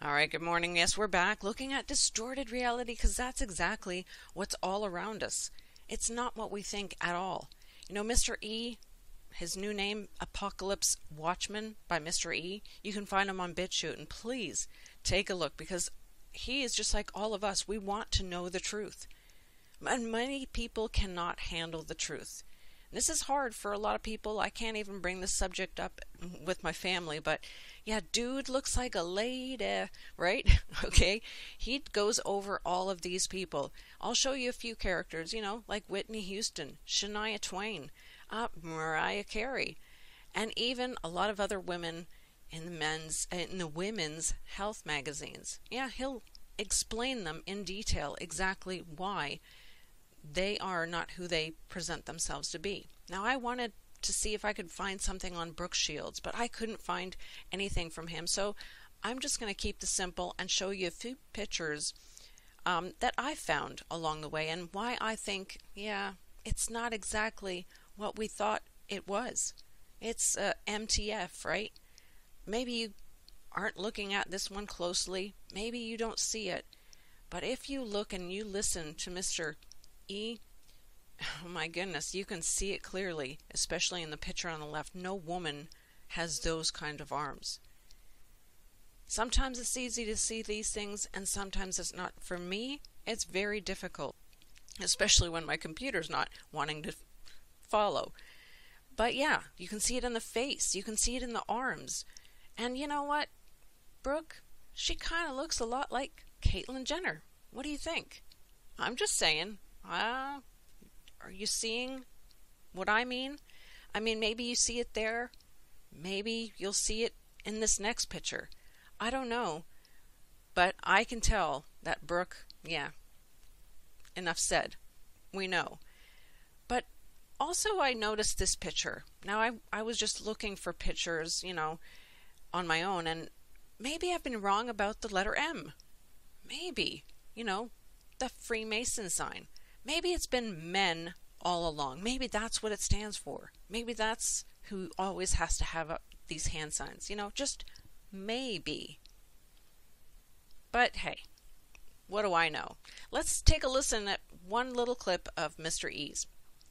All right, good morning. Yes, we're back looking at distorted reality because that's exactly what's all around us. It's not what we think at all. You know, Mr. E, his new name, Apocalypse Watchman by Mr. E, you can find him on BitChute, and please take a look because he is just like all of us. We want to know the truth. And many people cannot handle the truth. This is hard for a lot of people. I can't even bring this subject up with my family, but yeah, dude looks like a lady, right? Okay, he goes over all of these people. I'll show you a few characters, like Whitney Houston, Shania Twain, Mariah Carey, and even a lot of other women in the women's health magazines. Yeah, he'll explain them in detail exactly why they are not who they present themselves to be. Now, I wanted to see if I could find something on Brooke Shields, but I couldn't find anything from him. So I'm just going to keep this simple and show you a few pictures that I found along the way and why I think, it's not exactly what we thought it was. It's MTF, right? Maybe you aren't looking at this one closely. Maybe you don't see it. But if you look and you listen to Mr. E, oh my goodness, you can see it clearly, especially in the picture on the left. No woman has those kind of arms. Sometimes it's easy to see these things and sometimes it's not. For me, it's very difficult, especially when my computer's not wanting to follow. But yeah, you can see it in the face, you can see it in the arms. And you know what? Brooke, she kind of looks a lot like Caitlyn Jenner. What do you think? I'm just saying. Are you seeing what I mean? I mean, maybe you see it there. Maybe you'll see it in this next picture. I don't know. But I can tell that Brooke, enough said. We know. But also I noticed this picture. Now, I was just looking for pictures, on my own. And maybe I've been wrong about the letter M. Maybe, the Freemason sign. Maybe it's been men all along. Maybe that's what it stands for. Maybe that's who always has to have up these hand signs. Just maybe. But hey, what do I know? Let's take a listen at one little clip of Mr. E's.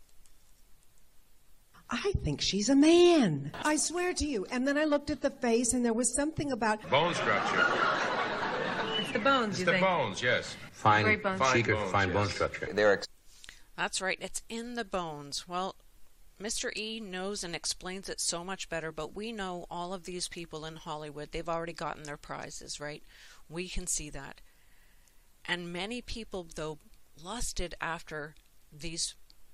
I think she's a man. I swear to you. And then I looked at the face and there was something about bone structure. It's the bones, it's you the think? Bones, yes. Great bones. Fine bone structure. That's right, it's in the bones. Well, Mr. E knows and explains it so much better, but we know all of these people in Hollywood, they've already gotten their prizes, right? We can see that. And many people, though, lusted after these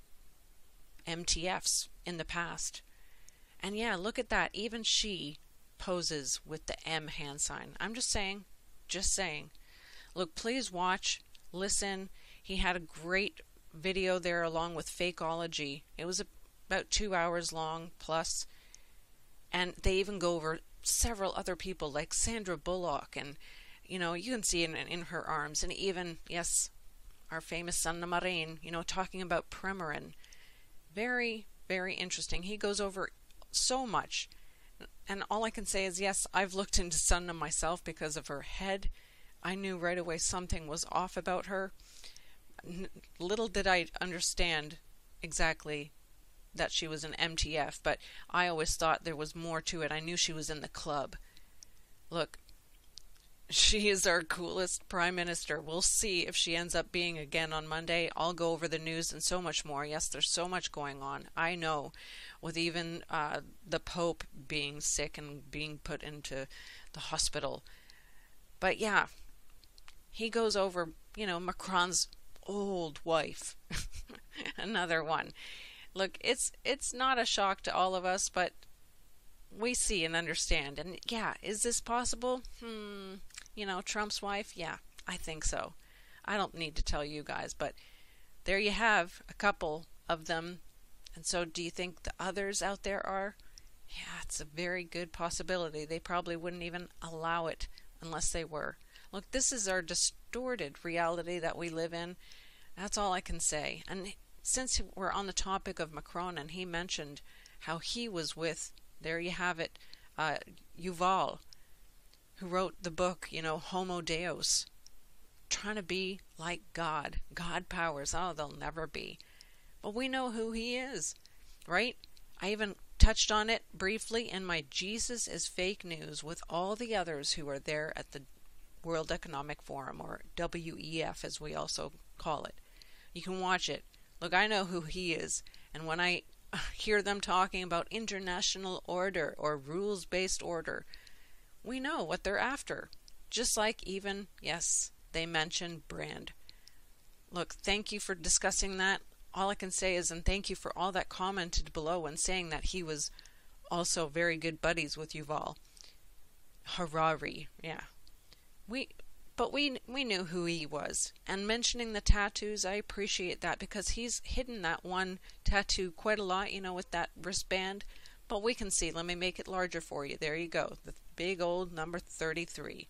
MTFs in the past. And yeah, look at that. Even she poses with the M hand sign. I'm just saying. Look, please watch, listen. He had a great video there along with Fakeology. It was about 2 hours long plus. And they even go over several other people like Sandra Bullock. And, you can see it in her arms. And even, yes, our famous Sanna Marin, talking about Premarin. Very, very interesting. He goes over so much. And all I can say is, yes, I've looked into Sanna myself because of her head. I knew right away something was off about her. Little did I understand exactly that she was an MTF, but I always thought there was more to it. I knew she was in the club. Look, she is our coolest prime minister. We'll see if she ends up being again on Monday. I'll go over the news and so much more. Yes, there's so much going on. I know, with even the Pope being sick and being put into the hospital. But yeah, he goes over, Macron's old wife. Another one. Look, it's not a shock to all of us, but we see and understand. And yeah, is this possible? Trump's wife? Yeah, I think so. I don't need to tell you guys, but there you have a couple of them. And so do you think the others out there are? Yeah, it's a very good possibility. They probably wouldn't even allow it unless they were. Look, this is our distorted reality that we live in. That's all I can say. And since we're on the topic of Macron and he mentioned how he was with, there you have it, Yuval, who wrote the book, Homo Deus, trying to be like God. God powers. Oh, they'll never be. But we know who he is, right? I even touched on it briefly in my Jesus is Fake News with all the others who are there at the World Economic Forum, or WEF as we also call it. You can watch it. Look, I know who he is, and when I hear them talking about international order or rules-based order, we know what they're after. Just like even, yes, they mentioned Brand. Look, thank you for discussing that. All I can say is, and thank you for all that commented below and saying that he was also very good buddies with Yuval Harari. Yeah. We knew who he was. And mentioning the tattoos, I appreciate that because he's hidden that one tattoo quite a lot, with that wristband. But we can see. Let me make it larger for you. There you go. The big old number 33.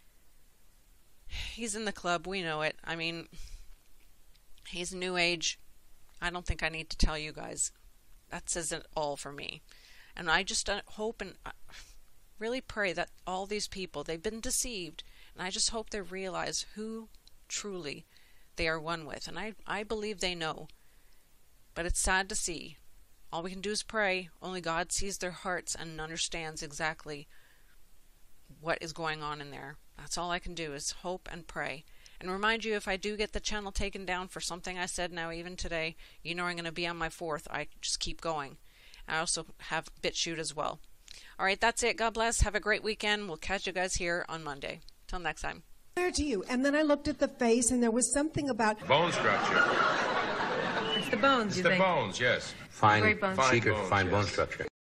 He's in the club. We know it. I mean, he's New Age. I don't think I need to tell you guys. That says it all for me. And I just hope and really pray that all these people, they've been deceived. And I just hope they realize who truly they are one with. And I believe they know. But it's sad to see. All we can do is pray. Only God sees their hearts and understands exactly what is going on in there. That's all I can do is hope and pray. And remind you, if I do get the channel taken down for something I said now, even today, I'm going to be on my 4th. I just keep going. I also have BitChute as well. All right, that's it. God bless. Have a great weekend. We'll catch you guys here on Monday. Till next time. To you. And then I looked at the face, and there was something about Bone structure. It's the bones, It's you the think? bones, yes. Great bones. Fine bone structure.